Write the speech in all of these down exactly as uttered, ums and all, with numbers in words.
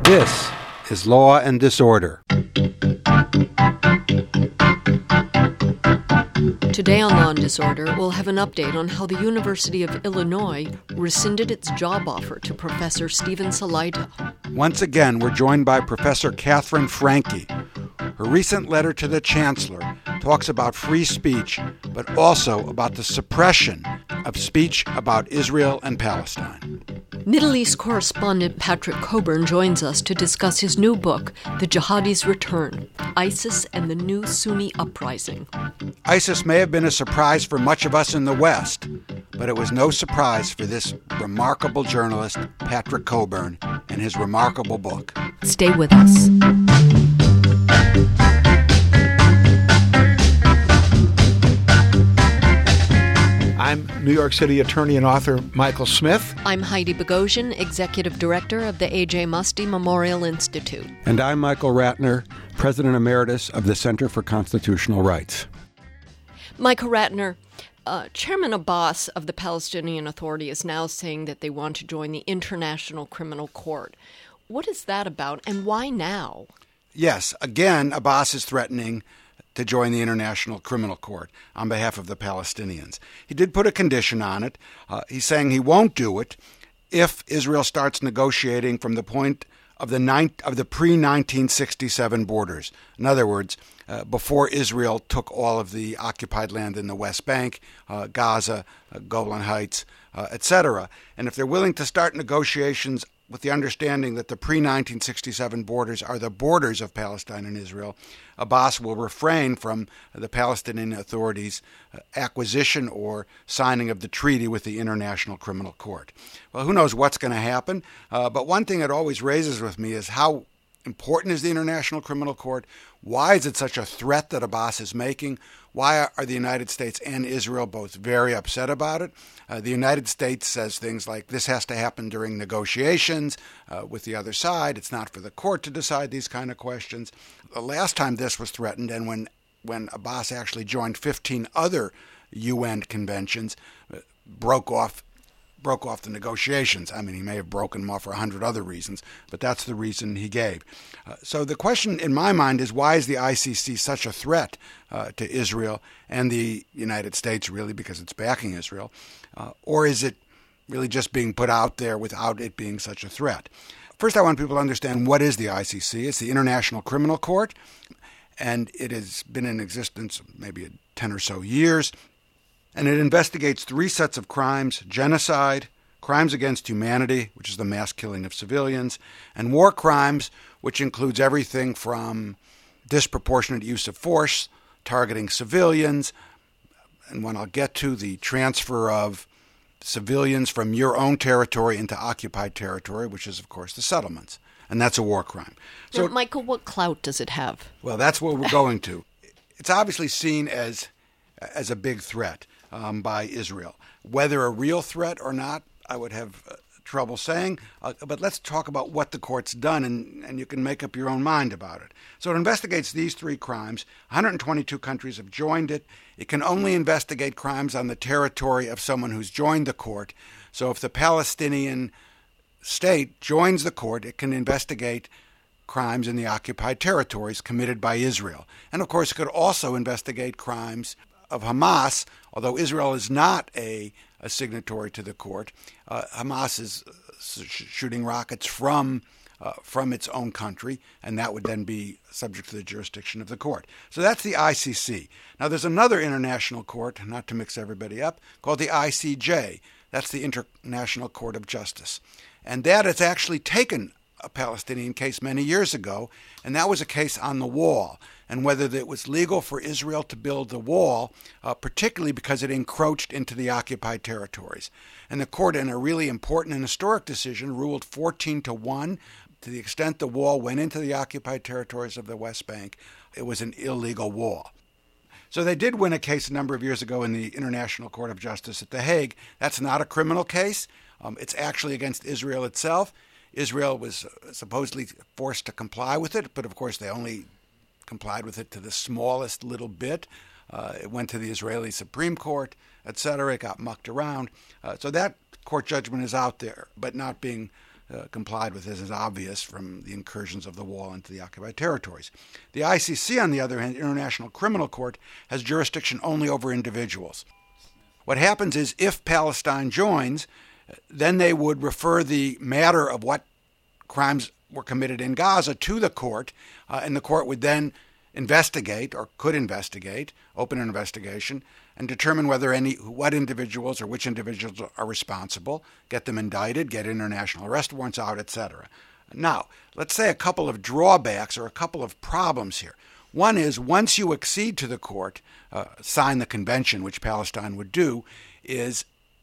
This is Law and Disorder. Today on Law and Disorder, we'll have an update on how the University of Illinois rescinded its job offer to Professor Stephen Salaita. Once again, we're joined by Professor Catherine Franke. Her recent letter to the Chancellor talks about free speech, but also about the suppression of speech about Israel and Palestine. Middle East correspondent Patrick Coburn joins us to discuss his new book, The Jihadi's Return, ISIS and the New Sunni Uprising. ISIS may have been a surprise for much of us in the West, but it was no surprise for this remarkable journalist, Patrick Coburn, and his remarkable book. Stay with us. I'm New York City attorney and author Michael Smith. I'm Heidi Bogosian, Executive Director of the A J Muste Memorial Institute. And I'm Michael Ratner, President Emeritus of the Center for Constitutional Rights. Michael Ratner, uh, Chairman Abbas of the Palestinian Authority is now saying that they want to join the International Criminal Court. What is that about, and why now? Yes, again, Abbas is threatening to join the International Criminal Court on behalf of the Palestinians. He did put a condition on it. Uh, he's saying he won't do it if Israel starts negotiating from the point of the nine, of the pre nineteen sixty-seven borders. In other words, uh, before Israel took all of the occupied land in the West Bank, uh, Gaza, uh, Golan Heights, uh, et cetera. And if they're willing to start negotiations with the understanding that the pre nineteen sixty-seven borders are the borders of Palestine and Israel, Abbas will refrain from the Palestinian Authority's acquisition or signing of the treaty with the International Criminal Court. Well, who knows what's going to happen? Uh, but one thing it always raises with me is how important is the International Criminal Court? Why is it such a threat that Abbas is making? Why are the United States and Israel both very upset about it? Uh, the United States says things like this has to happen during negotiations uh, with the other side. It's not for the court to decide these kind of questions. The last time this was threatened, and when, when Abbas actually joined fifteen other U N conventions, uh, broke off broke off the negotiations. I mean, he may have broken them off for a hundred other reasons, but that's the reason he gave. Uh, so the question in my mind is, why is the I C C such a threat uh, to Israel and the United States, really, because it's backing Israel? Uh, or is it really just being put out there without it being such a threat? First, I want people to understand what is the I C C. It's the International Criminal Court, and it has been in existence maybe ten or so years. And it investigates three sets of crimes: genocide, crimes against humanity, which is the mass killing of civilians, and war crimes, which includes everything from disproportionate use of force, targeting civilians, and when I'll get to the transfer of civilians from your own territory into occupied territory, which is, of course, the settlements. And that's a war crime. So, now, Michael, what clout does it have? Well, that's what we're going to. It's obviously seen as as a big threat um, by Israel. Whether a real threat or not, I would have uh, trouble saying. Uh, but let's talk about what the court's done, and, and you can make up your own mind about it. So it investigates these three crimes. one hundred twenty-two countries have joined it. It can only investigate crimes on the territory of someone who's joined the court. So if the Palestinian state joins the court, it can investigate crimes in the occupied territories committed by Israel. And of course, it could also investigate crimes of Hamas, although Israel is not a, a signatory to the court. Uh, Hamas is sh- shooting rockets from uh, from its own country, and that would then be subject to the jurisdiction of the court. So that's the I C C. Now, there's another international court, not to mix everybody up, called the I C J. That's the International Court of Justice. And that has actually taken a Palestinian case many years ago, and that was a case on the wall, and whether it was legal for Israel to build the wall, uh, particularly because it encroached into the occupied territories. And the court, in a really important and historic decision, ruled fourteen to one. To the extent the wall went into the occupied territories of the West Bank, it was an illegal wall. So they did win a case a number of years ago in the International Court of Justice at The Hague. That's not a criminal case. Um, it's actually against Israel itself. Israel was supposedly forced to comply with it, but of course they only complied with it to the smallest little bit. Uh, it went to the Israeli Supreme Court, et cetera. It got mucked around. Uh, so that court judgment is out there, but not being uh, complied with, as is obvious from the incursions of the wall into the occupied territories. The I C C, on the other hand, International Criminal Court, has jurisdiction only over individuals. What happens is if Palestine joins, then they would refer the matter of what crimes were committed in Gaza to the court, uh, and the court would then investigate, or could investigate, open an investigation, and determine whether any, what individuals or which individuals are responsible, get them indicted, get international arrest warrants out, et cetera. Now, let's say a couple of drawbacks or a couple of problems here. One is, once you accede to the court, uh, sign the convention, which Palestine would do, is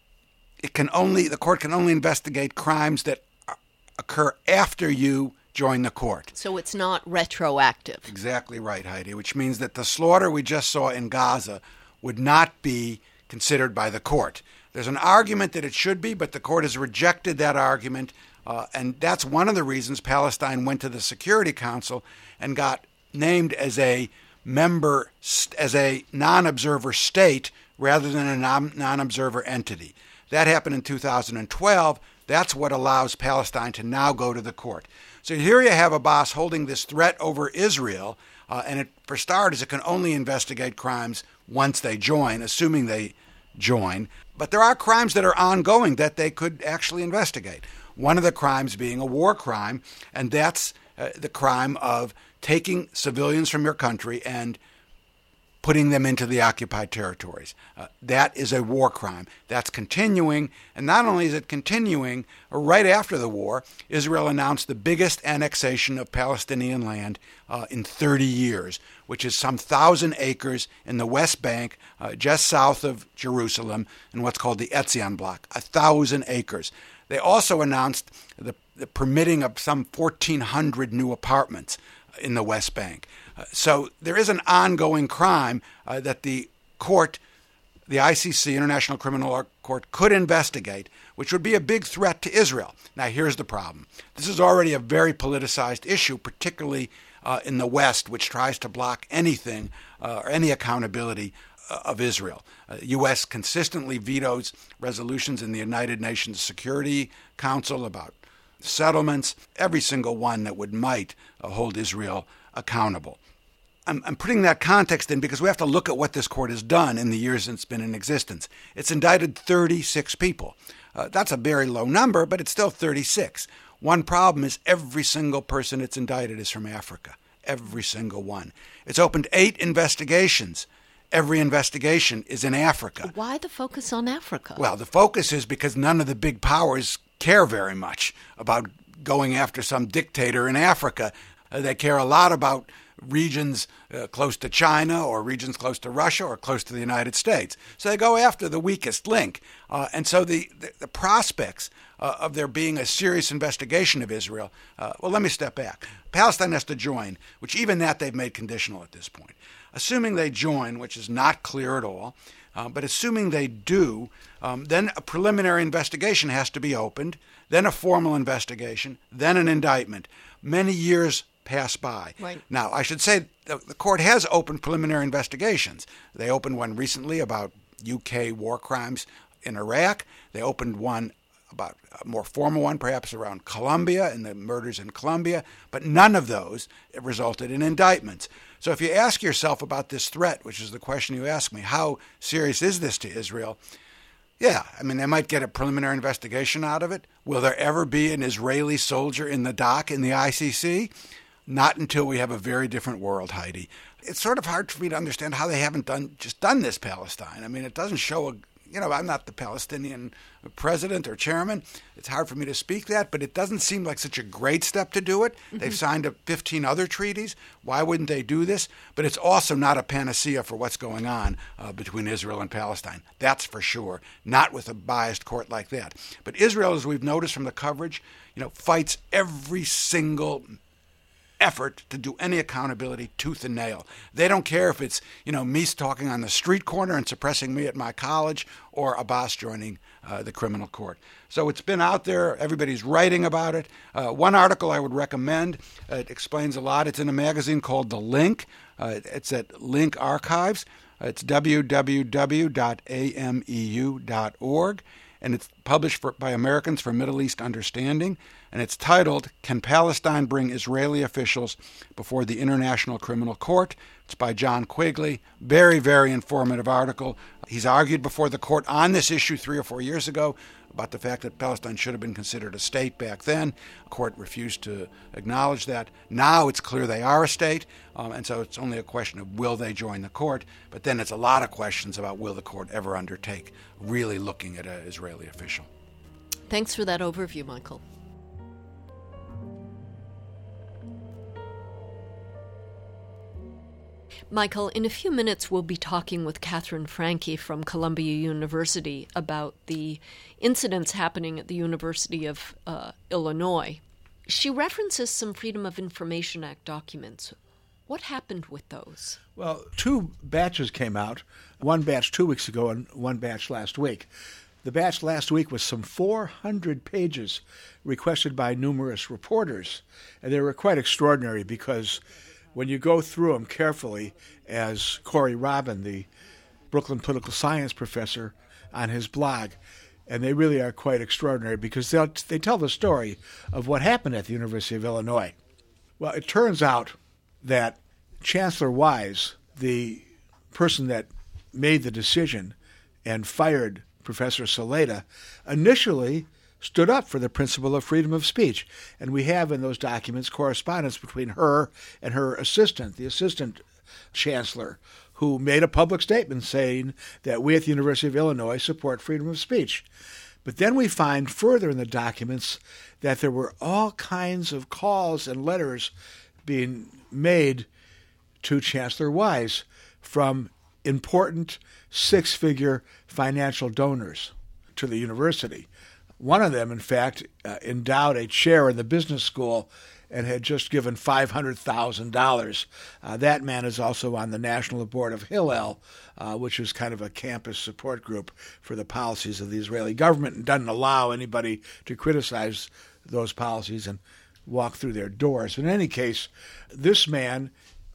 it can only, the court can only investigate crimes that occur after you join the court. So it's not retroactive. Exactly right, Heidi, which means that the slaughter we just saw in Gaza would not be considered by the court. There's an argument that it should be, but the court has rejected that argument, uh, and that's one of the reasons Palestine went to the Security Council and got named as a member, as a non-observer state rather than a non- non-observer entity. That happened in two thousand twelve. That's what allows Palestine to now go to the court. So here you have Abbas holding this threat over Israel, uh, and it, for starters, it can only investigate crimes once they join, assuming they join. But there are crimes that are ongoing that they could actually investigate. One of the crimes being a war crime, and that's uh, the crime of taking civilians from your country and putting them into the occupied territories. Uh, that is a war crime. That's continuing, and not only is it continuing, right after the war, Israel announced the biggest annexation of Palestinian land uh, in thirty years, which is some thousand acres in the West Bank, uh, just south of Jerusalem, in what's called the Etzion Block, a thousand acres. They also announced the, the permitting of some fourteen hundred new apartments in the West Bank. Uh, so there is an ongoing crime uh, that the court, the I C C, International Criminal Court, could investigate, which would be a big threat to Israel. Now, here's the problem. This is already a very politicized issue, particularly uh, in the West, which tries to block anything uh, or any accountability uh, of Israel. Uh, the U S consistently vetoes resolutions in the United Nations Security Council about settlements, every single one that would might uh, hold Israel accountable. I'm, I'm putting that context in because we have to look at what this court has done in the years it's been in existence. It's indicted thirty-six people. Uh, that's a very low number, but it's still thirty-six. One problem is every single person it's indicted is from Africa. Every single one. It's opened eight investigations. Every investigation is in Africa. Why the focus on Africa? Well, the focus is because none of the big powers care very much about going after some dictator in Africa. Uh, they care a lot about regions uh, close to China or regions close to Russia or close to the United States. So they go after the weakest link. Uh, and so the, the, the prospects uh, of there being a serious investigation of Israel, uh, well, let me step back. Palestine has to join, which even that they've made conditional at this point. Assuming they join, which is not clear at all, uh, but assuming they do, um, then a preliminary investigation has to be opened, then a formal investigation, then an indictment. Many years pass by. Right. Now, I should say the, the court has opened preliminary investigations. They opened one recently about U K war crimes in Iraq. They opened one about a more formal one, perhaps around Colombia and the murders in Colombia, but none of those resulted in indictments. So if you ask yourself about this threat, which is the question you asked me, how serious is this to Israel? Yeah, I mean, they might get a preliminary investigation out of it. Will there ever be an Israeli soldier in the dock in the I C C? Not until we have a very different world, Heidi. It's sort of hard for me to understand how they haven't done just done this Palestine. I mean, it doesn't show a, you know, I'm not the Palestinian president or chairman. It's hard for me to speak that, but it doesn't seem like such a great step to do it. Mm-hmm. They've signed up fifteen other treaties. Why wouldn't they do this? But it's also not a panacea for what's going on uh, between Israel and Palestine. That's for sure. Not with a biased court like that. But Israel, as we've noticed from the coverage, you know, fights every single effort to do any accountability tooth and nail. They don't care if it's, you know, me talking on the street corner and suppressing me at my college or Abbas joining uh, the criminal court. So it's been out there. Everybody's writing about it. Uh, one article I would recommend, uh, it explains a lot. It's in a magazine called The Link. Uh, it's at Link Archives. Uh, it's w w w dot a m e u dot org. And it's published for, by Americans for Middle East Understanding. and it's titled, Can Palestine Bring Israeli Officials Before the International Criminal Court? It's by John Quigley. Very, very informative article. He's argued before the court on this issue three or four years ago about the fact that Palestine should have been considered a state back then. The court refused to acknowledge that. Now it's clear they are a state, um, and so it's only a question of will they join the court. But then it's a lot of questions about will the court ever undertake really looking at an Israeli official. Thanks for that overview, Michael. Michael, in a few minutes we'll be talking with Katherine Franke from Columbia University about the incidents happening at the University of uh, Illinois. She references some Freedom of Information Act documents. What happened with those? Well, two batches came out, one batch two weeks ago and one batch last week. The batch last week was some four hundred pages requested by numerous reporters, and they were quite extraordinary because when you go through them carefully, as Corey Robin, the Brooklyn political science professor, on his blog, and they really are quite extraordinary because they they tell the story of what happened at the University of Illinois. Well, it turns out that Chancellor Wise, the person that made the decision and fired Professor Saleta, initially stood up for the principle of freedom of speech. And we have in those documents correspondence between her and her assistant, the assistant chancellor, who made a public statement saying that we at the University of Illinois support freedom of speech. But then we find further in the documents that there were all kinds of calls and letters being made to Chancellor Wise from important six-figure financial donors to the university. One of them, in fact, uh, endowed a chair in the business school and had just given five hundred thousand dollars. Uh, that man is also on the National Board of Hillel, uh, which is kind of a campus support group for the policies of the Israeli government and doesn't allow anybody to criticize those policies and walk through their doors. In any case, this man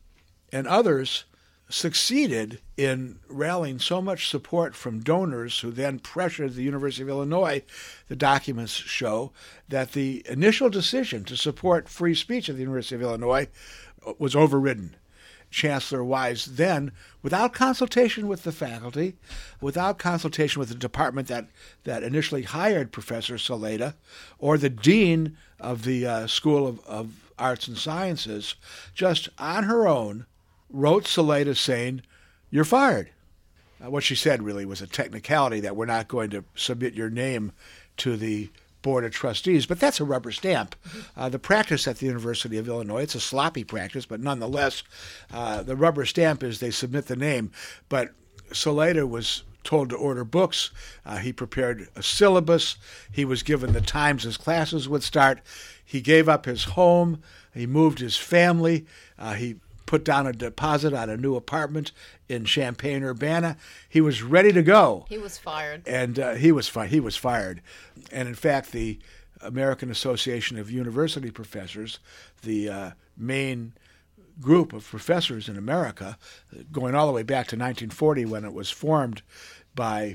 and others succeeded in rallying so much support from donors who then pressured the University of Illinois. The documents show that the initial decision to support free speech at the University of Illinois was overridden. Chancellor Wise then, without consultation with the faculty, without consultation with the department that, that initially hired Professor Saleta, or the dean of the uh, School of, of Arts and Sciences, just on her own, wrote Saleta saying, "You're fired." Uh, what she said really was a technicality that we're not going to submit your name to the Board of Trustees, but that's a rubber stamp. Uh, the practice at the University of Illinois, it's a sloppy practice, but nonetheless, uh, the rubber stamp is they submit the name. But Saleta was told to order books. Uh, he prepared a syllabus. He was given the times his classes would start. He gave up his home. He moved his family. Uh, he put down a deposit on a new apartment in Champaign-Urbana. He was ready to go. He was fired. And uh, he was fi- he was fired. And in fact, the American Association of University Professors, the uh, main group of professors in America, going all the way back to nineteen forty when it was formed by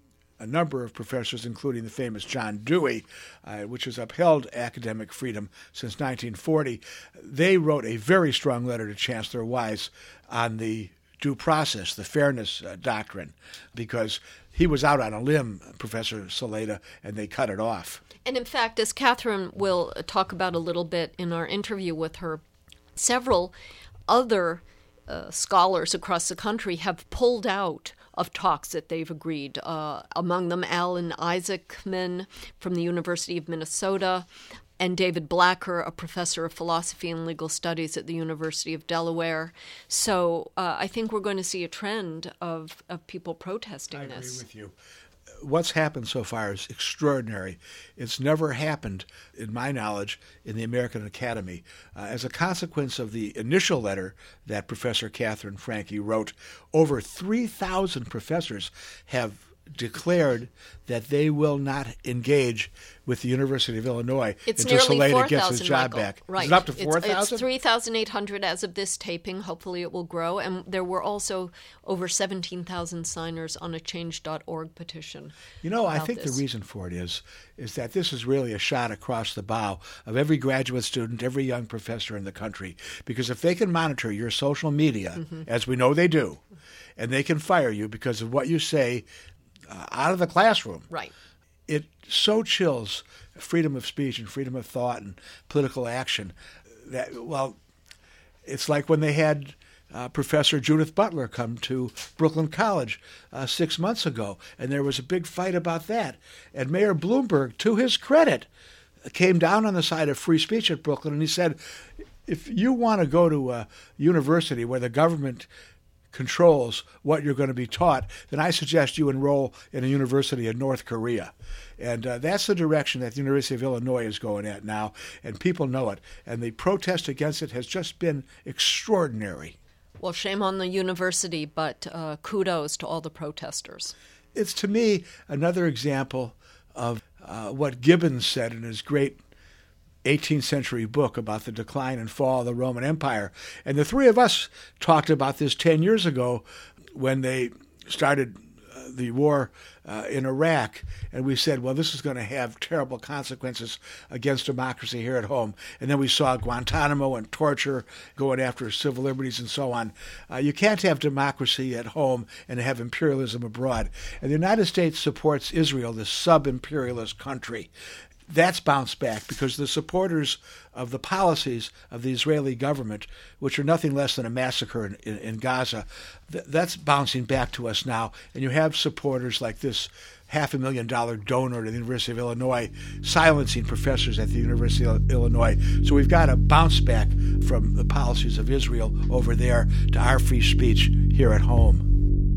a number of professors, including the famous John Dewey, uh, which has upheld academic freedom since nineteen forty. They wrote a very strong letter to Chancellor Wise on the due process, the fairness uh, doctrine, because he was out on a limb, Professor Saleta, and they cut it off. And in fact, as Katherine will talk about a little bit in our interview with her, several other uh, scholars across the country have pulled out of talks that they've agreed. Uh, among them, Alan Isaacman from the University of Minnesota, and David Blacker, a professor of philosophy and legal studies at the University of Delaware. So uh, I think we're going to see a trend of, of people protesting I this. I agree with you. What's happened so far is extraordinary. It's never happened, in my knowledge, in the American Academy. Uh, as a consequence of the initial letter that Professor Katherine Franke wrote, over three thousand professors have declared that they will not engage with the University of Illinois it's until nearly Saleda gets his four thousand, job Michael. back. Right. Is it up to four thousand? It's, it's three thousand eight hundred as of this taping. Hopefully it will grow. And there were also over seventeen thousand signers on a change dot org petition. You know, I think this. the reason for it is is that this is really a shot across the bow of every graduate student, every young professor in the country. Because if they can monitor your social media, mm-hmm. as we know they do, and they can fire you because of what you say uh, out of the classroom, right? It so chills freedom of speech and freedom of thought and political action that, well, it's like when they had uh, Professor Judith Butler come to Brooklyn College uh, six months ago, and there was a big fight about that. And Mayor Bloomberg, to his credit, came down on the side of free speech at Brooklyn, and he said, if you want to go to a university where the government controls what you're going to be taught, then I suggest you enroll in a university in North Korea. And uh, that's the direction that the University of Illinois is going at now, and people know it. And the protest against it has just been extraordinary. Well, shame on the university, but uh, kudos to all the protesters. It's, to me, another example of uh, what Gibbons said in his great eighteenth century book about the decline and fall of the Roman Empire. And the three of us talked about this ten years ago when they started uh, the war uh, in Iraq. And we said, well, this is going to have terrible consequences against democracy here at home. And then we saw Guantanamo and torture going after civil liberties and so on. Uh, you can't have democracy at home and have imperialism abroad. And the United States supports Israel, this sub-imperialist country. That's bounced back because the supporters of the policies of the Israeli government, which are nothing less than a massacre in, in, in Gaza, th- that's bouncing back to us now. And you have supporters like this half a million dollar donor to the University of Illinois silencing professors at the University of Illinois. So we've got a bounce back from the policies of Israel over there to our free speech here at home.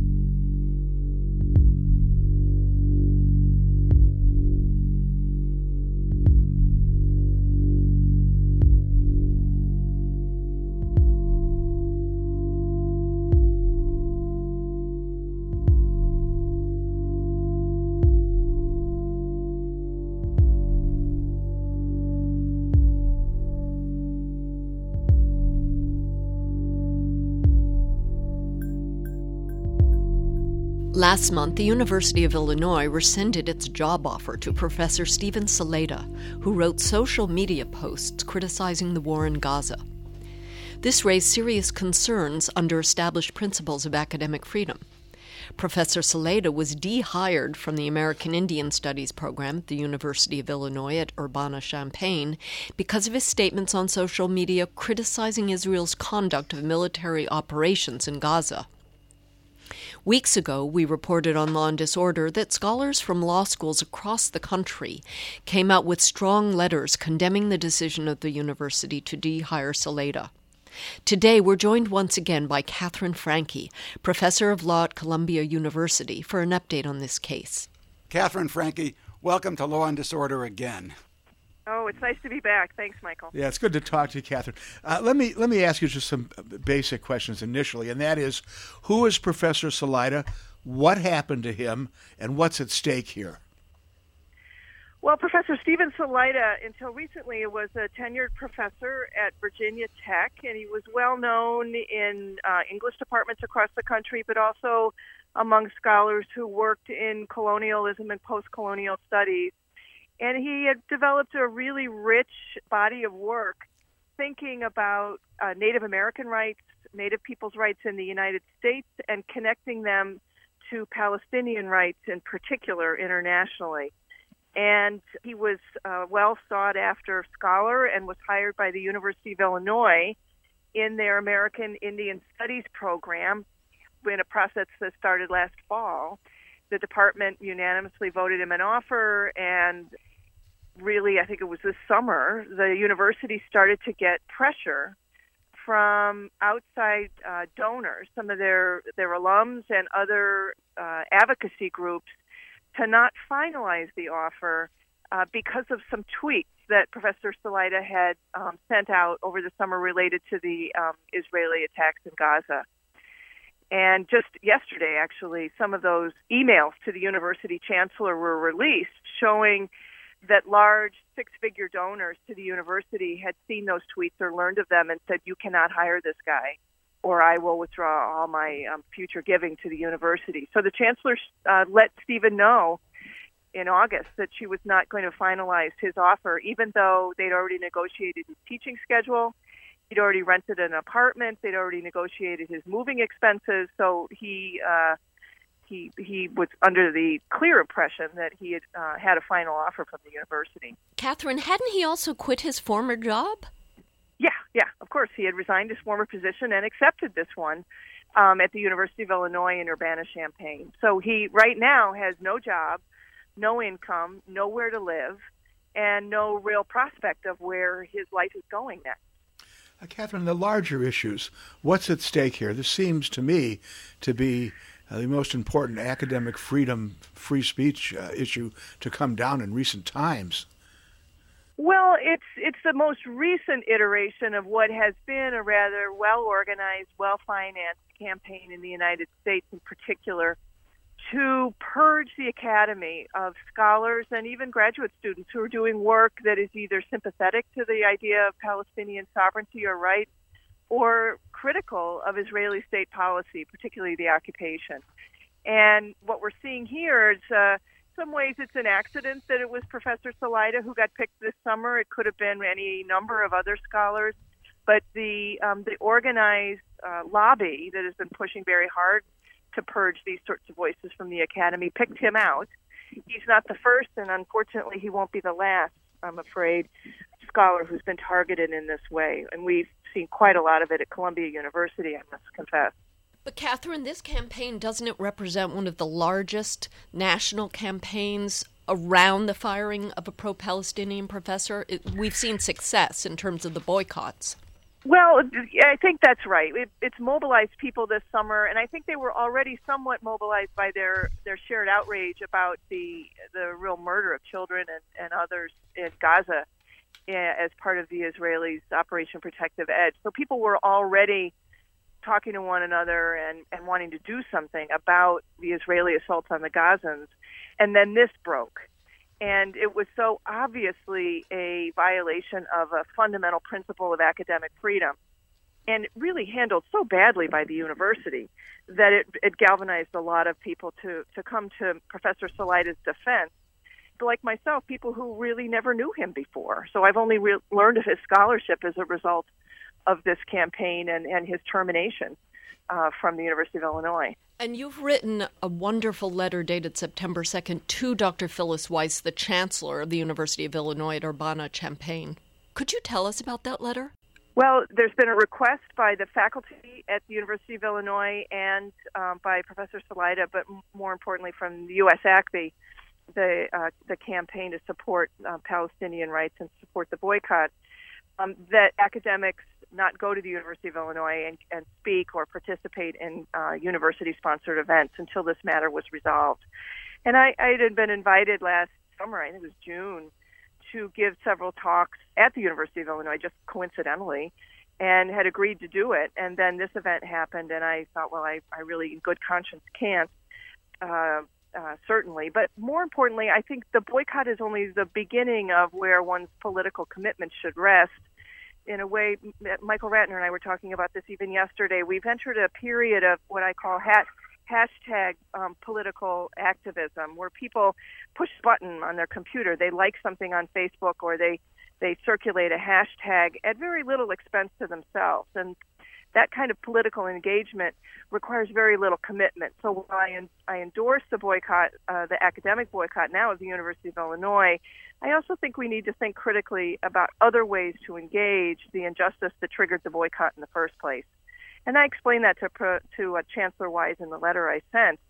Last month, the University of Illinois rescinded its job offer to Professor Stephen Saleda, who wrote social media posts criticizing the war in Gaza. This raised serious concerns under established principles of academic freedom. Professor Saleda was de-hired from the American Indian Studies program at the University of Illinois at Urbana-Champaign because of his statements on social media criticizing Israel's conduct of military operations in Gaza. Weeks ago, we reported on Law and Disorder that scholars from law schools across the country came out with strong letters condemning the decision of the university to de-hire Saleda. Today, we're joined once again by Catherine Franke, professor of law at Columbia University, for an update on this case. Catherine Franke, welcome to Law and Disorder again. Oh, it's nice to be back. Thanks, Michael. Yeah, it's good to talk to you, Catherine. Uh, let me let me ask you just some basic questions initially, and that is, who is Professor Saleda? What happened to him, and what's at stake here? Well, Professor Stephen Saleda, until recently, was a tenured professor at Virginia Tech, and he was well known in uh, English departments across the country, but also among scholars who worked in colonialism and post-colonial studies. And he had developed a really rich body of work thinking about uh, Native American rights, Native people's rights in the United States, and connecting them to Palestinian rights in particular internationally. And he was a well sought after scholar and was hired by the University of Illinois in their American Indian Studies program in a process that started last fall. The department unanimously voted him an offer, and really, I think it was this summer, the university started to get pressure from outside uh, donors, some of their, their alums and other uh, advocacy groups, to not finalize the offer uh, because of some tweets that Professor Saleda had um, sent out over the summer related to the um, Israeli attacks in Gaza. And just yesterday, actually, some of those emails to the university chancellor were released showing that large six-figure donors to the university had seen those tweets or learned of them and said, you cannot hire this guy, or I will withdraw all my um, future giving to the university. So the chancellor uh, let Stephen know in August that she was not going to finalize his offer, even though they'd already negotiated his teaching schedule. He'd already rented an apartment. They'd already negotiated his moving expenses. So he uh, he he was under the clear impression that he had uh, had a final offer from the university. Catherine, hadn't he also quit his former job? Yeah, yeah, of course. He had resigned his former position and accepted this one um, at the University of Illinois in Urbana-Champaign. So he right now has no job, no income, nowhere to live, and no real prospect of where his life is going next. Uh, Catherine, the larger issues, what's at stake here? This seems to me to be uh, the most important academic freedom, free speech uh, issue to come down in recent times. Well, it's it's the most recent iteration of what has been a rather well-organized, well-financed campaign in the United States in particular to purge the academy of scholars and even graduate students who are doing work that is either sympathetic to the idea of Palestinian sovereignty or rights or critical of Israeli state policy, particularly the occupation. And what we're seeing here is, uh, in some ways, it's an accident that it was Professor Salaita who got picked this summer. It could have been any number of other scholars. But the, um, the organized uh, lobby that has been pushing very hard to purge these sorts of voices from the academy picked him out. He's not the first, and unfortunately he won't be the last, I'm afraid, scholar who's been targeted in this way. And we've seen quite a lot of it at Columbia University, I must confess. But Catherine, this campaign, doesn't it represent one of the largest national campaigns around the firing of a pro-Palestinian professor? It, we've seen success in terms of the boycotts. Well, I think that's right. It, it's mobilized people this summer, and I think they were already somewhat mobilized by their, their shared outrage about the the real murder of children and, and others in Gaza as part of the Israelis' Operation Protective Edge. So people were already talking to one another and, and wanting to do something about the Israeli assaults on the Gazans, and then this broke. And it was so obviously a violation of a fundamental principle of academic freedom and really handled so badly by the university that it, it galvanized a lot of people to, to come to Professor Salaita's defense. Like myself, people who really never knew him before. So I've only re- learned of his scholarship as a result of this campaign and, and his termination uh, from the University of Illinois. And you've written a wonderful letter dated September second to Doctor Phyllis Weiss, the Chancellor of the University of Illinois at Urbana-Champaign. Could you tell us about that letter? Well, there's been a request by the faculty at the University of Illinois and um, by Professor Salaita, but m- more importantly from the U S A C B, the, uh, the campaign to support uh, Palestinian rights and support the boycott, um, that academics not go to the University of Illinois and, and speak or participate in uh, university-sponsored events until this matter was resolved. And I, I had been invited last summer, I think it was June, to give several talks at the University of Illinois, just coincidentally, and had agreed to do it. And then this event happened, and I thought, well, I, I really, in good conscience, can't, uh, uh, certainly. But more importantly, I think the boycott is only the beginning of where one's political commitment should rest. In a way, Michael Ratner and I were talking about this even yesterday. We've entered a period of what I call hat, hashtag um, political activism, where people push a button on their computer. They like something on Facebook or they, they circulate a hashtag at very little expense to themselves. And that kind of political engagement requires very little commitment. So while I, I endorse the boycott, uh, the academic boycott now of the University of Illinois, I also think we need to think critically about other ways to engage the injustice that triggered the boycott in the first place. And I explained that to to uh, Chancellor Weiss in the letter I sent,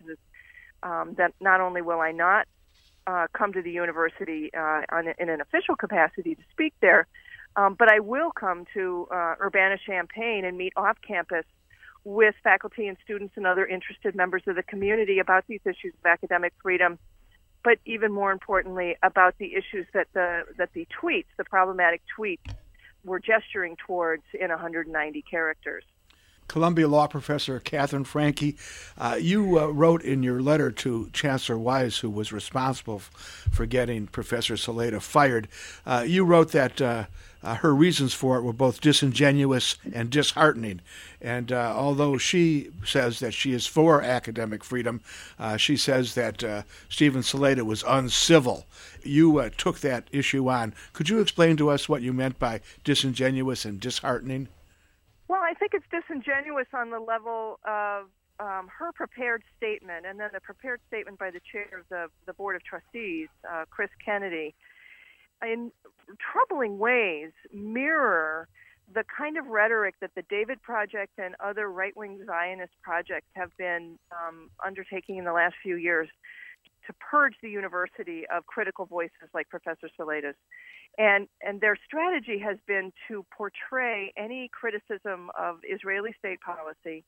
um, that not only will I not uh, come to the university uh, on, in an official capacity to speak there, um, but I will come to uh, Urbana-Champaign and meet off campus with faculty and students and other interested members of the community about these issues of academic freedom, but even more importantly, about the issues that the that the tweets, the problematic tweets, were gesturing towards in one hundred ninety characters. Columbia Law Professor Catherine Franke, uh, you uh, wrote in your letter to Chancellor Wise, who was responsible f- for getting Professor Salaita fired, uh, you wrote that uh, uh, her reasons for it were both disingenuous and disheartening. And uh, although she says that she is for academic freedom, uh, she says that uh, Stephen Salaita was uncivil. You uh, took that issue on. Could you explain to us what you meant by disingenuous and disheartening? Well, I think it's disingenuous on the level of um, her prepared statement, and then the prepared statement by the chair of the, the Board of Trustees, uh, Chris Kennedy, in troubling ways mirror the kind of rhetoric that the David Project and other right-wing Zionist projects have been um, undertaking in the last few years to purge the university of critical voices like Professor Salaita's. And and their strategy has been to portray any criticism of Israeli state policy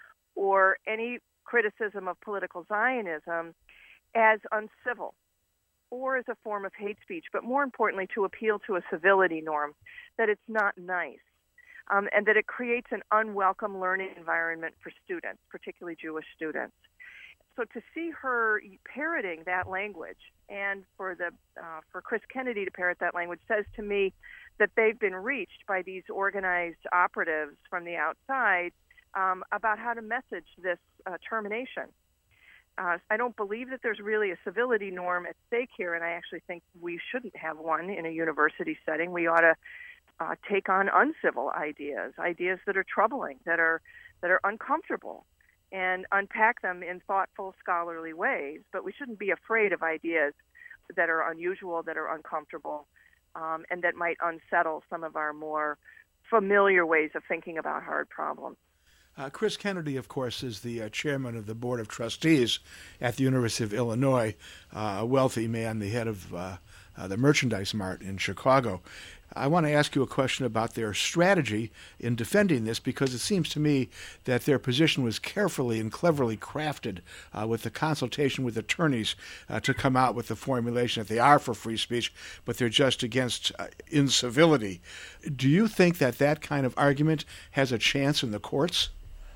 or any criticism of political Zionism as uncivil or as a form of hate speech, but more importantly, to appeal to a civility norm, that it's not nice, um, and that it creates an unwelcome learning environment for students, particularly Jewish students. So to see her parroting that language, and for the uh, for Chris Kennedy to parrot that language, says to me that they've been reached by these organized operatives from the outside um, about how to message this uh, termination. Uh, I don't believe that there's really a civility norm at stake here, and I actually think we shouldn't have one in a university setting. We ought to uh, take on uncivil ideas, ideas that are troubling, that are that are uncomfortable, and unpack them in thoughtful, scholarly ways. But we shouldn't be afraid of ideas that are unusual, that are uncomfortable, um, and that might unsettle some of our more familiar ways of thinking about hard problems. Uh, Chris Kennedy, of course, is the uh, chairman of the Board of Trustees at the University of Illinois, uh, a wealthy man, the head of uh, uh, the Merchandise Mart in Chicago. I want to ask you a question about their strategy in defending this, because it seems to me that their position was carefully and cleverly crafted uh, with the consultation with attorneys uh, to come out with the formulation that they are for free speech, but they're just against uh, incivility. Do you think that that kind of argument has a chance in the courts?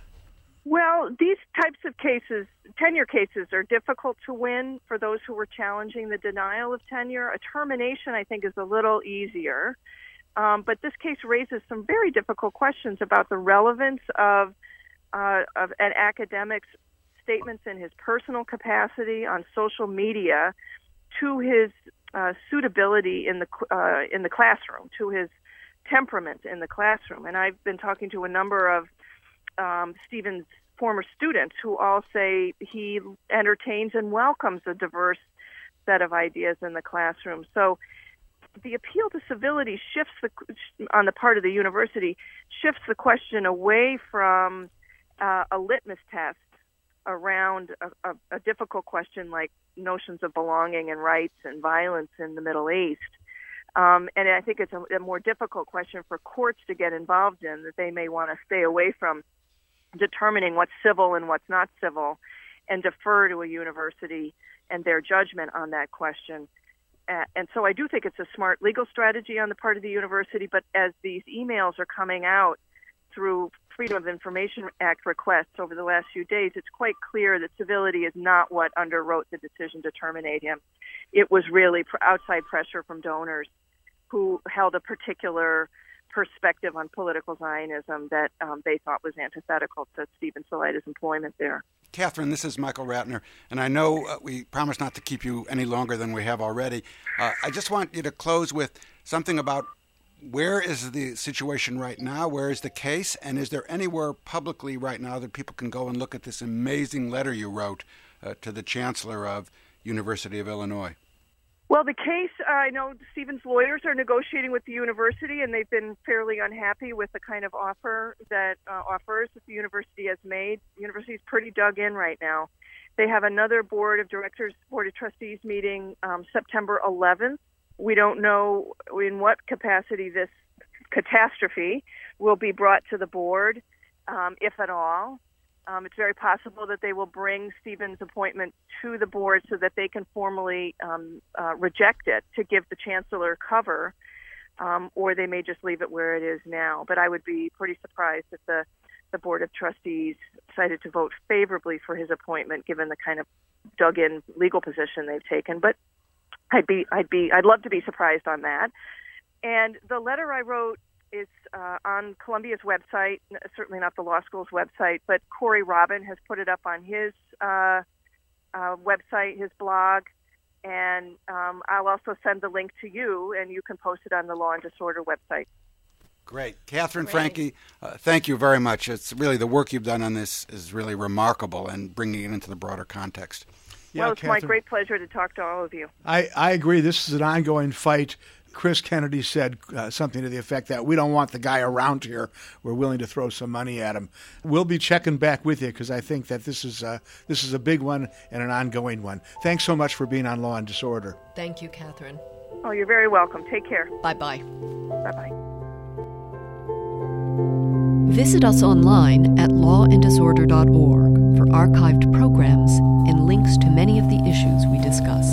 Well, these types of cases, tenure cases, are difficult to win for those who were challenging the denial of tenure. A termination, I think, is a little easier. Um, but this case raises some very difficult questions about the relevance of, uh, of an academic's statements in his personal capacity on social media to his uh, suitability in the uh, in the classroom, to his temperament in the classroom. And I've been talking to a number of Um, Stephen's former students who all say he entertains and welcomes a diverse set of ideas in the classroom. So the appeal to civility shifts the, on the part of the university, shifts the question away from uh, a litmus test around a, a, a difficult question like notions of belonging and rights and violence in the Middle East. Um, and I think it's a, a more difficult question for courts to get involved in, that they may want to stay away from determining what's civil and what's not civil, and defer to a university and their judgment on that question. Uh, and so I do think it's a smart legal strategy on the part of the university, but as these emails are coming out through Freedom of Information Act requests over the last few days, it's quite clear that civility is not what underwrote the decision to terminate him. It was really outside pressure from donors who held a particular perspective on political Zionism that um, they thought was antithetical to Stephen Salaita's employment there. Catherine, this is Michael Ratner, and I know uh, we promise not to keep you any longer than we have already. Uh, I just want you to close with something about where is the situation right now, where is the case, and is there anywhere publicly right now that people can go and look at this amazing letter you wrote uh, to the Chancellor of University of Illinois? Well, the case, uh, I know Stephen's lawyers are negotiating with the university, and they've been fairly unhappy with the kind of offer that uh, offers that the university has made. The university is pretty dug in right now. They have another board of directors, board of trustees meeting um, September eleventh. We don't know in what capacity this catastrophe will be brought to the board, um, if at all. Um, it's very possible that they will bring Stephen's appointment to the board so that they can formally um, uh, reject it to give the chancellor cover, um, or they may just leave it where it is now. But I would be pretty surprised if the the Board of Trustees decided to vote favorably for his appointment, given the kind of dug-in legal position they've taken. But I'd be, I'd be, I'd love to be surprised on that. And the letter I wrote is uh, on Columbia's website, certainly not the law school's website, but Corey Robin has put it up on his uh, uh, website, his blog, and um, I'll also send the link to you, and you can post it on the Law and Disorder website. Great. Catherine Great. Franke, uh, thank you very much. It's really, the work you've done on this is really remarkable and bringing it into the broader context. Yeah, well, it's Catherine, my great pleasure to talk to all of you. I, I agree. This is an ongoing fight. Chris Kennedy said uh, something to the effect that we don't want the guy around here. We're willing to throw some money at him. We'll be checking back with you because I think that this is, uh, this is a big one and an ongoing one. Thanks so much for being on Law and Disorder. Thank you, Catherine. Oh, you're very welcome. Take care. Bye-bye. Bye-bye. Visit us online at law and disorder dot org for archived programs and links to many of the issues we discuss.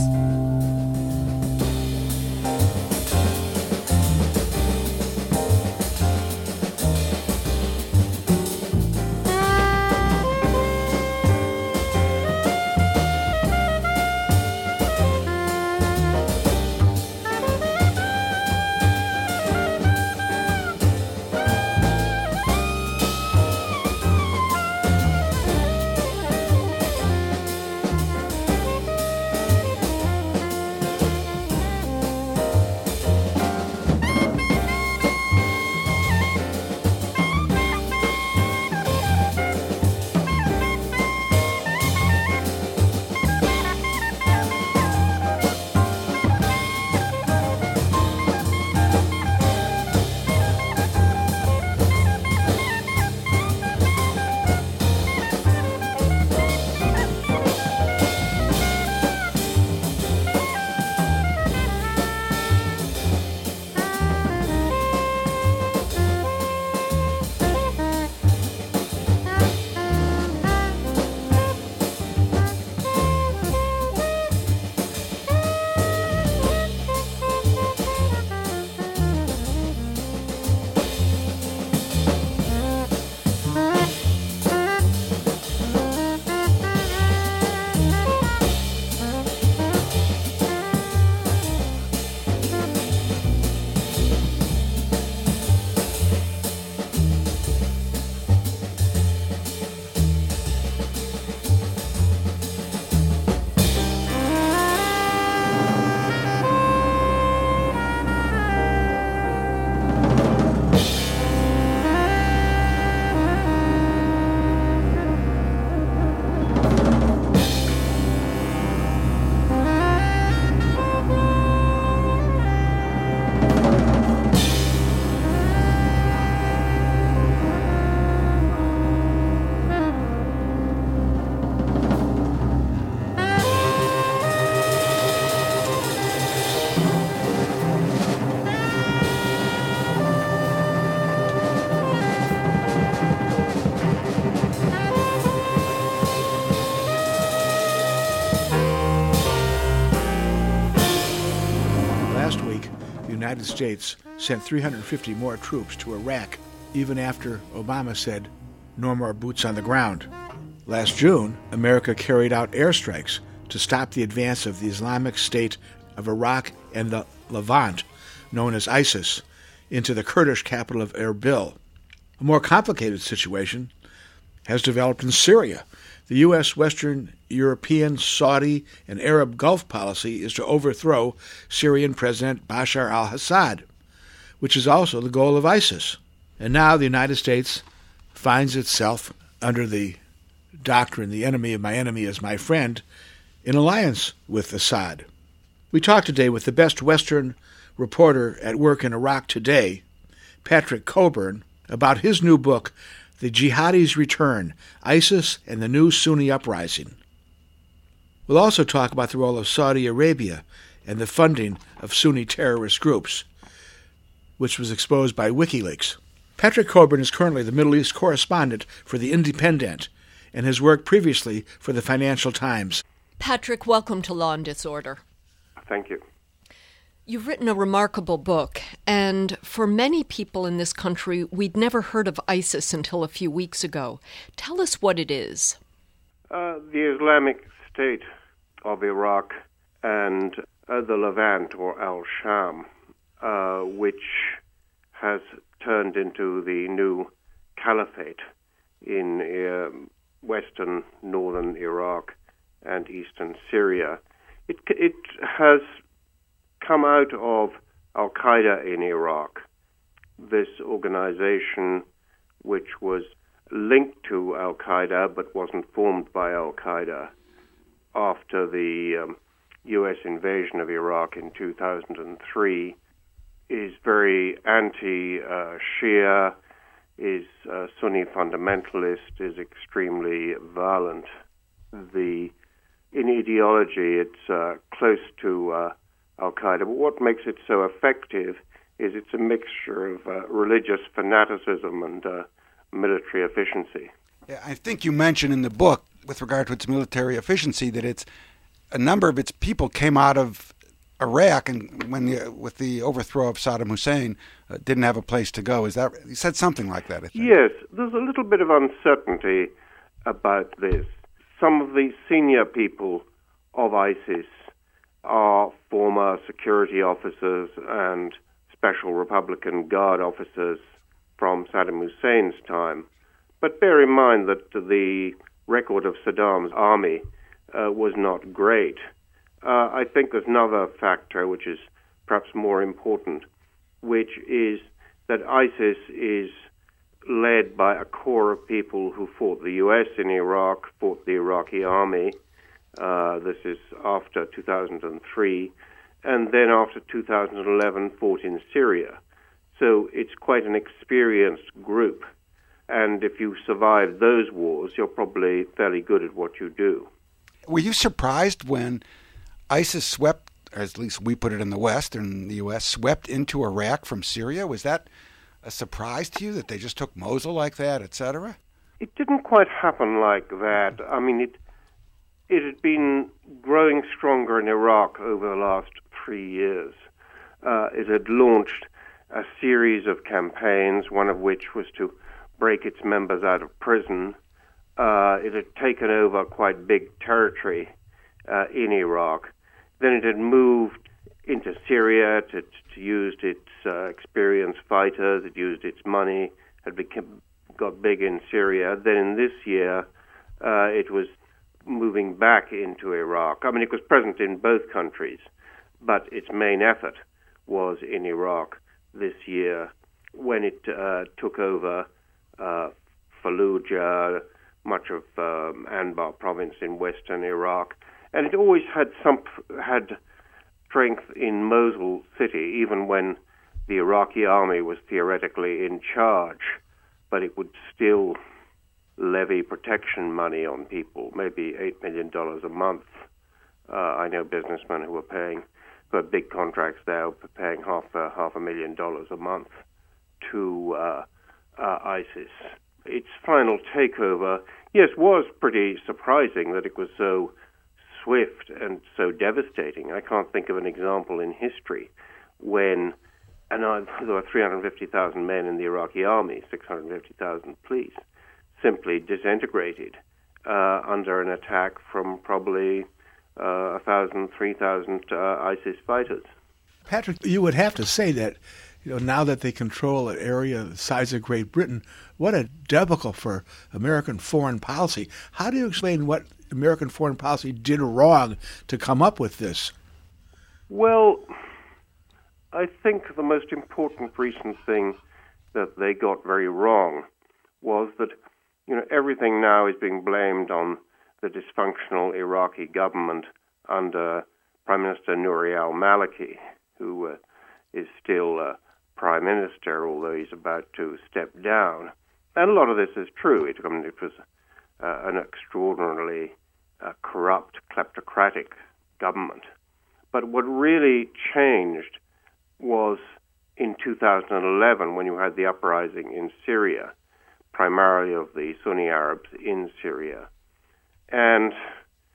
The United States sent three hundred fifty more troops to Iraq, even after Obama said, no more boots on the ground. Last June, America carried out airstrikes to stop the advance of the Islamic State of Iraq and the Levant, known as ISIS, into the Kurdish capital of Erbil. A more complicated situation has developed in Syria. The U S Western European, Saudi, and Arab Gulf policy is to overthrow Syrian President Bashar al-Assad, which is also the goal of ISIS. And now the United States finds itself under the doctrine, the enemy of my enemy is my friend, in alliance with Assad. We talked today with the best Western reporter at work in Iraq today, Patrick Coburn, about his new book, The Jihadi's Return, ISIS and the New Sunni Uprising. We'll also talk about the role of Saudi Arabia and the funding of Sunni terrorist groups, which was exposed by WikiLeaks. Patrick Coburn is currently the Middle East correspondent for The Independent and has worked previously for the Financial Times. Patrick, welcome to Law and Disorder. Thank you. You've written a remarkable book, and for many people in this country, we'd never heard of ISIS until a few weeks ago. Tell us what it is. Uh, the Islamic State of Iraq and uh, the Levant, or al-Sham, uh, which has turned into the new caliphate in uh, western, northern Iraq and eastern Syria. It, it has come out of Al-Qaeda in Iraq, this organization which was linked to Al-Qaeda but wasn't formed by Al-Qaeda after the um, U S invasion of Iraq in two thousand three, is very anti-Shia, is uh, Sunni fundamentalist, is extremely violent. The in ideology, it's uh, close to uh, Al-Qaeda, but what makes it so effective is it's a mixture of uh, religious fanaticism and uh, military efficiency. Yeah, I think you mentioned in the book, with regard to its military efficiency, that it's a number of its people came out of Iraq, and when the, with the overthrow of Saddam Hussein, uh, didn't have a place to go. Is that you said something like that? I think. Yes, there's a little bit of uncertainty about this. Some of the senior people of ISIS are former security officers and Special Republican Guard officers from Saddam Hussein's time. But bear in mind that the record of Saddam's army uh, was not great. Uh, I think there's another factor which is perhaps more important, which is that ISIS is led by a core of people who fought the U S in Iraq, fought the Iraqi army. Uh, this is after two thousand three, and then after two thousand eleven fought in Syria. So it's quite an experienced group, and if you survive those wars, you're probably fairly good at what you do. Were you surprised when ISIS swept, or at least we put it in the West, in the U S, swept into Iraq from Syria? Was that a surprise to you that they just took Mosul like that, et cetera? It didn't quite happen like that. I mean, it it had been growing stronger in Iraq over the last three years. Uh, it had launched a series of campaigns, one of which was to break its members out of prison. Uh, it had taken over quite big territory uh, in Iraq. Then it had moved into Syria to, to used its uh, experienced fighters, it used its money, had become, got big in Syria. Then in this year, uh, it was moving back into Iraq. I mean, it was present in both countries, but its main effort was in Iraq this year when it uh, took over uh, Fallujah, much of um, Anbar province in western Iraq. And it always had some had strength in Mosul city, even when the Iraqi army was theoretically in charge, but it would still levy protection money on people, maybe eight million dollars a month. Uh, I know businessmen who were paying, who had big contracts there, were paying half a, half a million dollars a month to uh, uh, ISIS. Its final takeover, yes, was pretty surprising that it was so swift and so devastating. I can't think of an example in history when, and I, there were three hundred fifty thousand men in the Iraqi army, six hundred fifty thousand police, simply disintegrated uh, under an attack from probably uh, one thousand, three thousand uh, ISIS fighters. Patrick, you would have to say that, you know, now that they control an area the size of Great Britain, what a debacle for American foreign policy. How do you explain what American foreign policy did wrong to come up with this? Well, I think the most important recent thing that they got very wrong was that, you know, everything now is being blamed on the dysfunctional Iraqi government under Prime Minister Nouri al-Maliki, who uh, is still uh, Prime Minister, although he's about to step down. And a lot of this is true. It, I mean, it was uh, an extraordinarily uh, corrupt, kleptocratic government. But what really changed was in two thousand eleven, when you had the uprising in Syria, primarily of the Sunni Arabs in Syria. And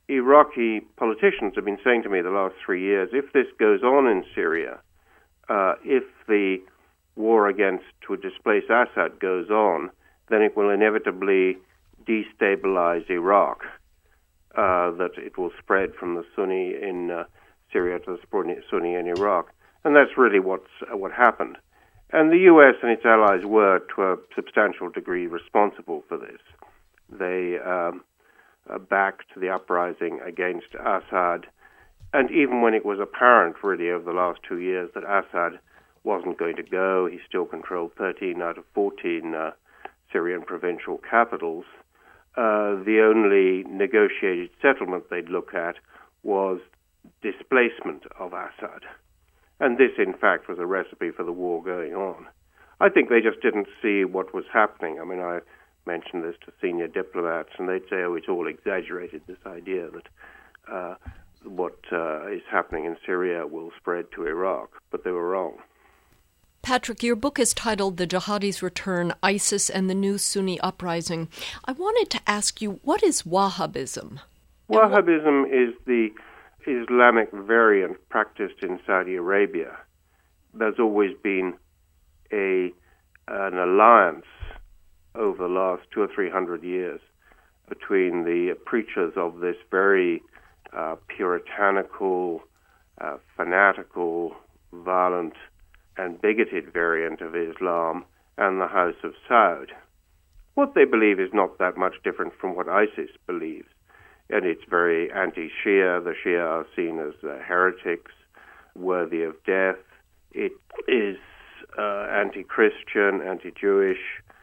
Iraqi politicians have been saying to me the last three years, if this goes on in Syria, uh, if the war against to displace Assad goes on, then it will inevitably destabilize Iraq, uh, that it will spread from the Sunni in uh, Syria to the Sunni in Iraq. And that's really what's, uh, what happened. And the U S and its allies were, to a substantial degree, responsible for this. They um, uh, backed the uprising against Assad, and even when it was apparent, really, over the last two years that Assad wasn't going to go, he still controlled thirteen out of fourteen uh, Syrian provincial capitals. Uh, the only negotiated settlement they'd look at was displacement of Assad. And this, in fact, was a recipe for the war going on. I think they just didn't see what was happening. I mean, I mentioned this to senior diplomats, and they'd say, oh, it's all exaggerated, this idea that uh, what uh, is happening in Syria will spread to Iraq. But they were wrong. Patrick, your book is titled The Jihadis Return, ISIS and the New Sunni Uprising. I wanted to ask you, what is Wahhabism? Wahhabism is the Islamic variant practiced in Saudi Arabia. There's always been a an alliance over the last two or three hundred years between the preachers of this very uh, puritanical, uh, fanatical, violent, and bigoted variant of Islam and the House of Saud. What they believe is not that much different from what ISIS believes. And it's very anti-Shia. The Shia are seen as uh, heretics, worthy of death. It is uh, anti-Christian, anti-Jewish,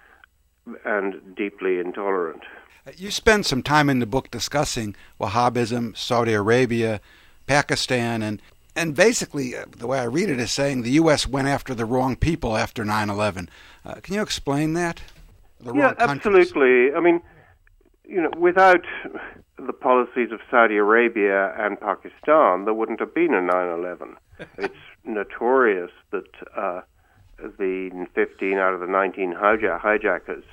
and deeply intolerant. You spend some time in the book discussing Wahhabism, Saudi Arabia, Pakistan, and and basically uh, the way I read it is saying the U S went after the wrong people after nine eleven. Uh, can you explain that? The yeah, wrong absolutely. I mean, you know, without the policies of Saudi Arabia and Pakistan, there wouldn't have been a nine eleven. It's notorious that uh, the fifteen out of the nineteen hijack- hijackers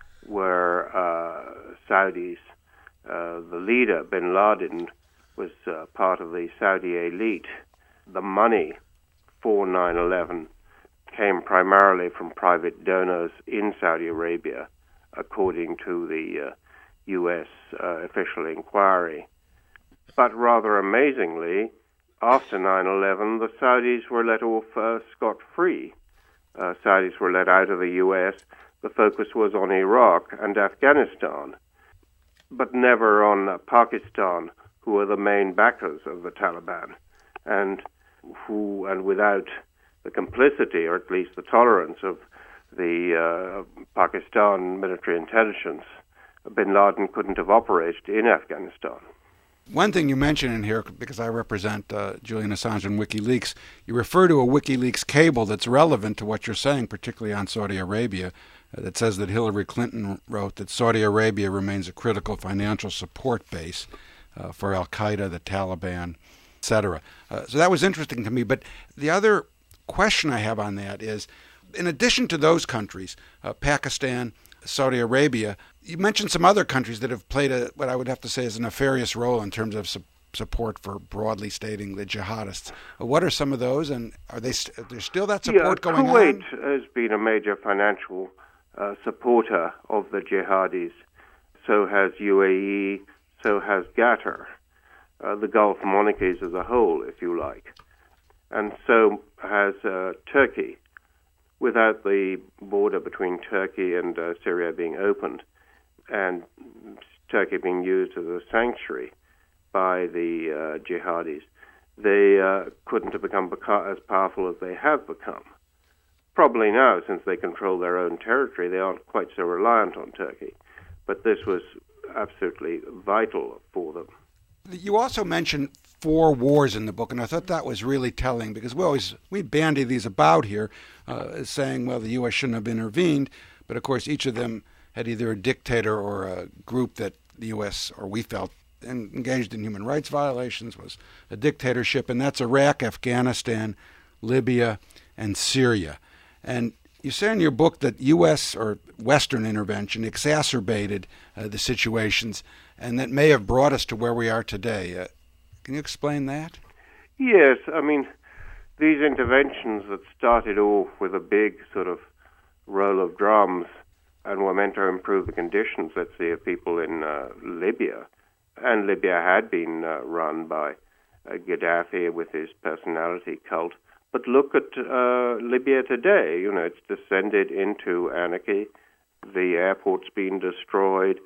were uh, Saudis. Uh, the leader, bin Laden, was uh, part of the Saudi elite. The money for nine eleven came primarily from private donors in Saudi Arabia, according to the uh, U S uh, official inquiry. But rather amazingly, after nine eleven, the Saudis were let off uh, scot-free. Uh, Saudis were let out of the U S. The focus was on Iraq and Afghanistan, but never on uh, Pakistan, who are the main backers of the Taliban, and who, and without the complicity, or at least the tolerance of the uh, Pakistan military intelligence, bin Laden couldn't have operated in Afghanistan. One thing you mention in here, because I represent uh, Julian Assange and WikiLeaks, you refer to a WikiLeaks cable that's relevant to what you're saying, particularly on Saudi Arabia, uh, that says that Hillary Clinton wrote that Saudi Arabia remains a critical financial support base uh, for al-Qaeda, the Taliban, et cetera. Uh, so that was interesting to me. But the other question I have on that is, in addition to those countries, uh, Pakistan, Saudi Arabia, you mentioned some other countries that have played a, what I would have to say is a nefarious role in terms of su- support for, broadly stating, the jihadists. Uh, what are some of those, and are they st- there's still that support yeah, going Kuwait on? Kuwait has been a major financial uh, supporter of the jihadis. So has U A E, so has Qatar, uh, the Gulf monarchies as a whole, if you like. And so has uh, Turkey. Without the border between Turkey and uh, Syria being opened, and Turkey being used as a sanctuary by the uh, jihadis, they uh, couldn't have become beca- as powerful as they have become. Probably now, since they control their own territory, they aren't quite so reliant on Turkey. But this was absolutely vital for them. You also mentioned four wars in the book, and I thought that was really telling, because we always we bandy these about here, uh, saying, well, the U S shouldn't have intervened, but of course each of them had either a dictator or a group that the U S, or we felt, engaged in human rights violations, was a dictatorship, and that's Iraq, Afghanistan, Libya, and Syria. And You say in your book that U S or Western intervention exacerbated uh, the situations and that may have brought us to where we are today. Uh, can you explain that? Yes, I mean, these interventions that started off with a big sort of roll of drums and were meant to improve the conditions, let's say, of people in uh, Libya. And Libya had been uh, run by uh, Gaddafi with his personality cult. But look at uh, Libya today. You know, it's descended into anarchy. The airport's been destroyed.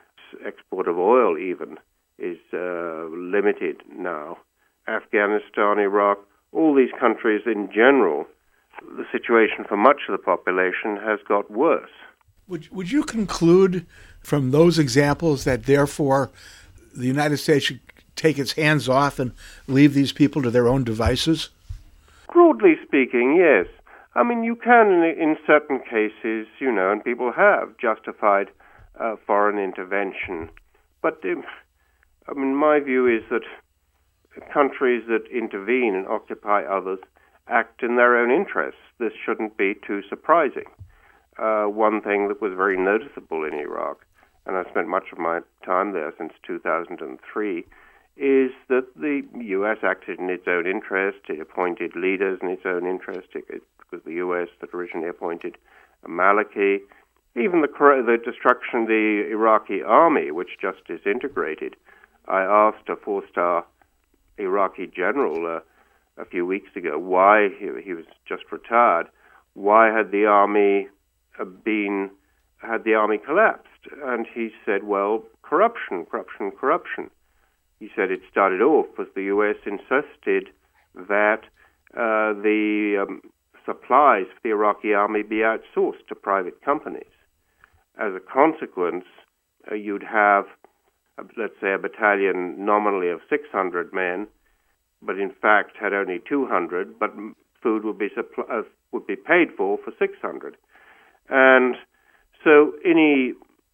Export of oil even is uh, limited now. Afghanistan, Iraq, all these countries in general, the situation for much of the population has got worse. Would, would you conclude from those examples that therefore the United States should take its hands off and leave these people to their own devices? Broadly speaking, yes. I mean, you can, in, in certain cases, you know, and people have justified uh, foreign intervention. But, um, I mean, my view is that countries that intervene and occupy others act in their own interests. This shouldn't be too surprising. Uh, one thing that was very noticeable in Iraq, and I've spent much of my time there since two thousand three, is that the U S acted in its own interest. It appointed leaders in its own interest. It, it was the U S that originally appointed Maliki. Even the, the destruction of the Iraqi army, which just disintegrated. I asked a four-star Iraqi general uh, a few weeks ago why, he, he was just retired, why had the army uh, been, had the army collapsed? And he said, well, corruption, corruption, corruption. He said it started off because the U S insisted that uh, the um, supplies for the Iraqi army be outsourced to private companies. As a consequence, uh, you'd have, uh, let's say, a battalion nominally of six hundred men, but in fact had only two hundred, but food would be suppl- uh, would be paid for for six hundred. And so any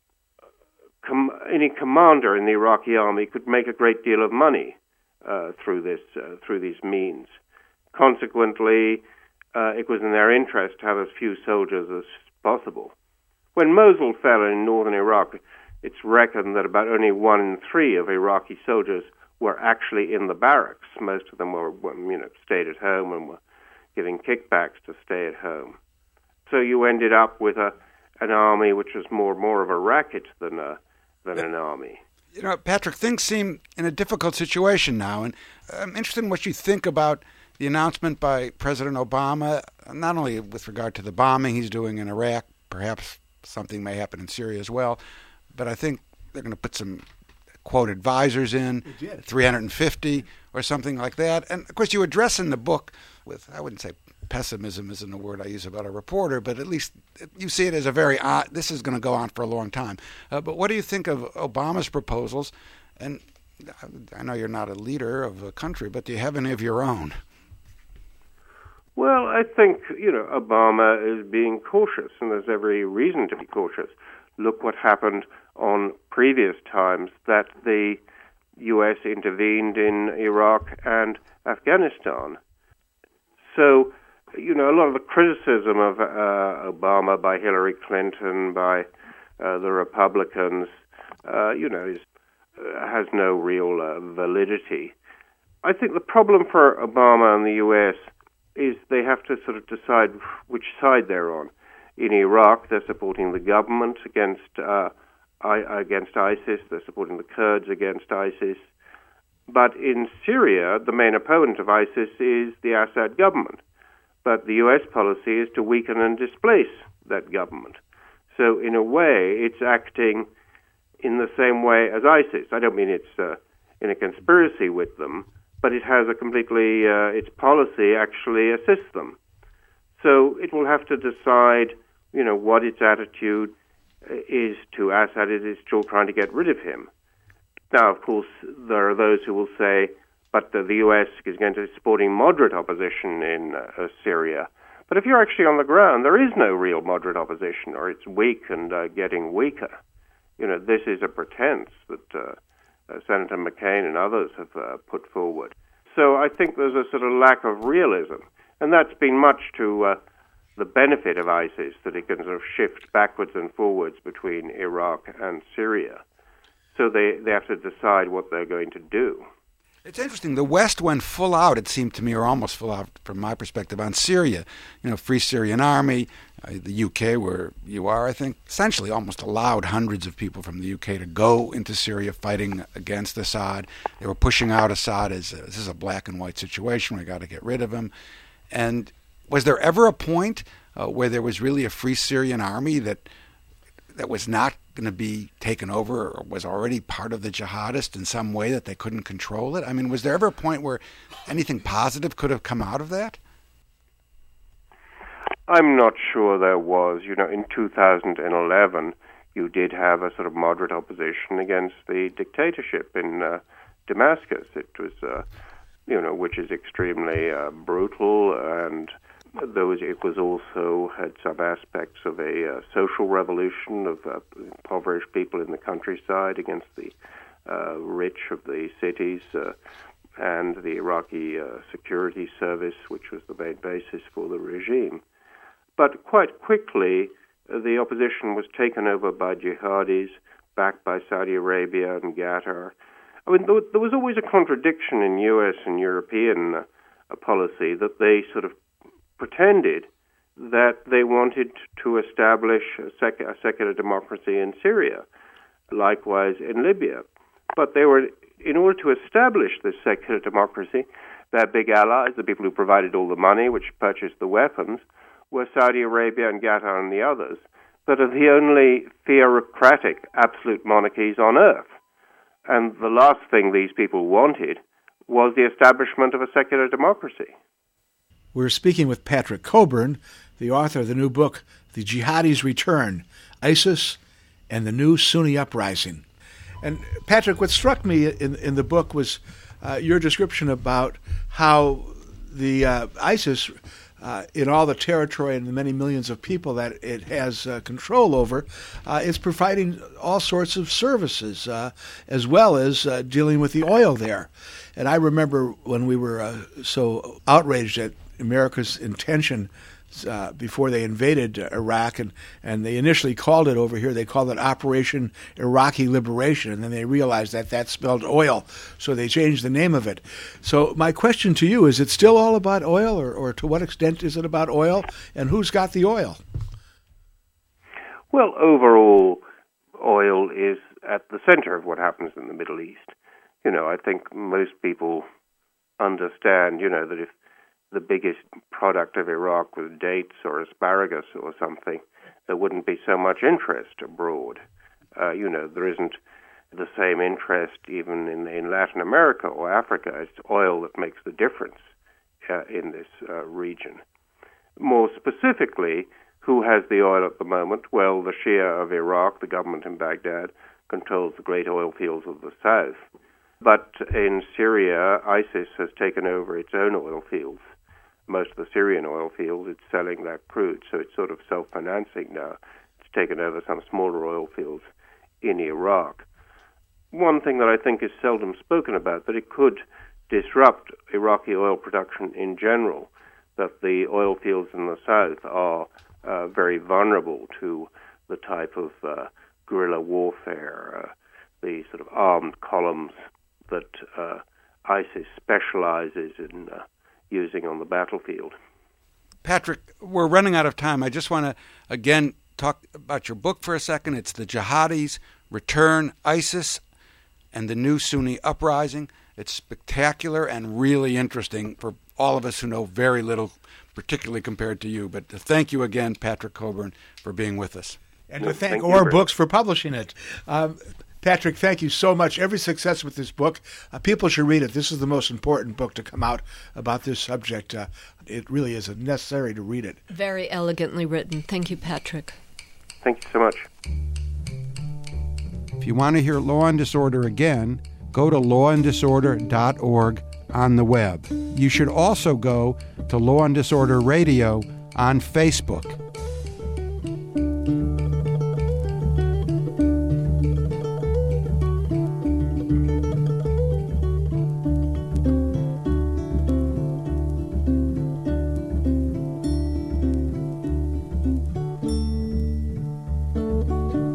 Com- any commander in the Iraqi army could make a great deal of money uh, through this uh, through these means. Consequently, uh, it was in their interest to have as few soldiers as possible. When Mosul fell in northern Iraq, it's reckoned that about only one in three of Iraqi soldiers were actually in the barracks. Most of them were, you know, stayed at home and were giving kickbacks to stay at home. So you ended up with a an army which was more more of a racket than a than an army. You know, Patrick, things seem in a difficult situation now, and I'm interested in what you think about the announcement by President Obama, not only with regard to the bombing he's doing in Iraq, perhaps something may happen in Syria as well, but I think they're going to put some, quote, advisors in, three hundred fifty or something like that. And, of course, you address in the book with, I wouldn't say pessimism isn't a word I use about a reporter, but at least you see it as a very odd, this is going to go on for a long time. Uh, but what do you think of Obama's proposals? And I know you're not a leader of a country, but do you have any of your own? Well, I think, you know, Obama is being cautious, and there's every reason to be cautious. Look what happened on previous times that the U S intervened in Iraq and Afghanistan. So, you know, a lot of the criticism of uh, Obama by Hillary Clinton, by uh, the Republicans, uh, you know, is, uh, has no real uh, validity. I think the problem for Obama and the U S is they have to sort of decide which side they're on. In Iraq, they're supporting the government against uh, I, against ISIS. They're supporting the Kurds against ISIS. But in Syria, the main opponent of ISIS is the Assad government. But the U S policy is to weaken and displace that government. So in a way, it's acting in the same way as ISIS. I don't mean it's uh, in a conspiracy with them, but it has a completely, uh, its policy actually assists them. So it will have to decide, you know, what its attitude is to Assad. It is still trying to get rid of him. Now, of course, there are those who will say, but the, the U S is going to be supporting moderate opposition in uh, Syria. But if you're actually on the ground, there is no real moderate opposition, or it's weak and uh, getting weaker. You know, this is a pretense that uh, uh, Senator McCain and others have uh, put forward. So I think there's a sort of lack of realism, and that's been much to uh, the benefit of ISIS, that it can sort of shift backwards and forwards between Iraq and Syria. So they, they have to decide what they're going to do. It's interesting. The West went full out, it seemed to me, or almost full out from my perspective, on Syria. You know, Free Syrian Army, uh, the U K, where you are, I think, essentially almost allowed hundreds of people from the U K to go into Syria fighting against Assad. They were pushing out Assad as, a, this is a black and white situation, we got to get rid of him. And was there ever a point uh, where there was really a Free Syrian Army that that was not going to be taken over or was already part of the jihadists in some way that they couldn't control it? I mean, was there ever a point where anything positive could have come out of that? I'm not sure there was. You know, in two thousand eleven, you did have a sort of moderate opposition against the dictatorship in uh, Damascus. It was, uh, you know, which is extremely uh, brutal, and those, it was also had some aspects of a uh, social revolution of uh, impoverished people in the countryside against the uh, rich of the cities, uh, and the Iraqi uh, security service, which was the main basis for the regime. But quite quickly, uh, the opposition was taken over by jihadis, backed by Saudi Arabia and Qatar. I mean, there, there was always a contradiction in U S and European uh, policy that they sort of pretended that they wanted to establish a, sec- a secular democracy in Syria, likewise in Libya. But they were, in order to establish this secular democracy, their big allies, the people who provided all the money, which purchased the weapons, were Saudi Arabia and Qatar and the others, that are the only theocratic absolute monarchies on earth. And the last thing these people wanted was the establishment of a secular democracy. We're speaking with Patrick Cockburn, the author of the new book, The Jihadis Return, ISIS and the New Sunni Uprising. And Patrick, what struck me in, in the book was uh, your description about how the uh, ISIS, uh, in all the territory and the many millions of people that it has uh, control over, uh, is providing all sorts of services, uh, as well as uh, dealing with the oil there. And I remember when we were uh, so outraged at America's intention uh, before they invaded uh, Iraq, and, and they initially called it over here, they called it Operation Iraqi Liberation, and then they realized that that spelled oil, so they changed the name of it. So my question to you, is it still all about oil, or, or to what extent is it about oil, and who's got the oil? Well, overall, oil is at the center of what happens in the Middle East. You know, I think most people understand, you know, that if the biggest product of Iraq was dates or asparagus or something, there wouldn't be so much interest abroad. Uh, you know, there isn't the same interest even in, in Latin America or Africa. It's oil that makes the difference uh, in this uh, region. More specifically, who has the oil at the moment? Well, the Shia of Iraq, the government in Baghdad, controls the great oil fields of the south. But in Syria, ISIS has taken over its own oil fields. Most of the Syrian oil fields, it's selling that crude, so it's sort of self-financing now. It's taken over some smaller oil fields in Iraq. One thing that I think is seldom spoken about, that it could disrupt Iraqi oil production in general, that the oil fields in the south are uh, very vulnerable to the type of uh, guerrilla warfare, uh, the sort of armed columns that uh, ISIS specializes in uh, using on the battlefield. Patrick, we're running out of time. I just want to, again, talk about your book for a second. It's The Jihadis Return, ISIS and the New Sunni Uprising. It's spectacular and really interesting for all of us who know very little, particularly compared to you. But thank you again, Patrick Cockburn, for being with us. And to thank, thank Orr you, Books for publishing it. Um, Patrick, thank you so much. Every success with this book. Uh, people should read it. This is the most important book to come out about this subject. Uh, it really is necessary to read it. Very elegantly written. Thank you, Patrick. Thank you so much. If you want to hear Law and Disorder again, go to law and disorder dot org on the web. You should also go to Law and Disorder Radio on Facebook.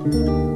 you.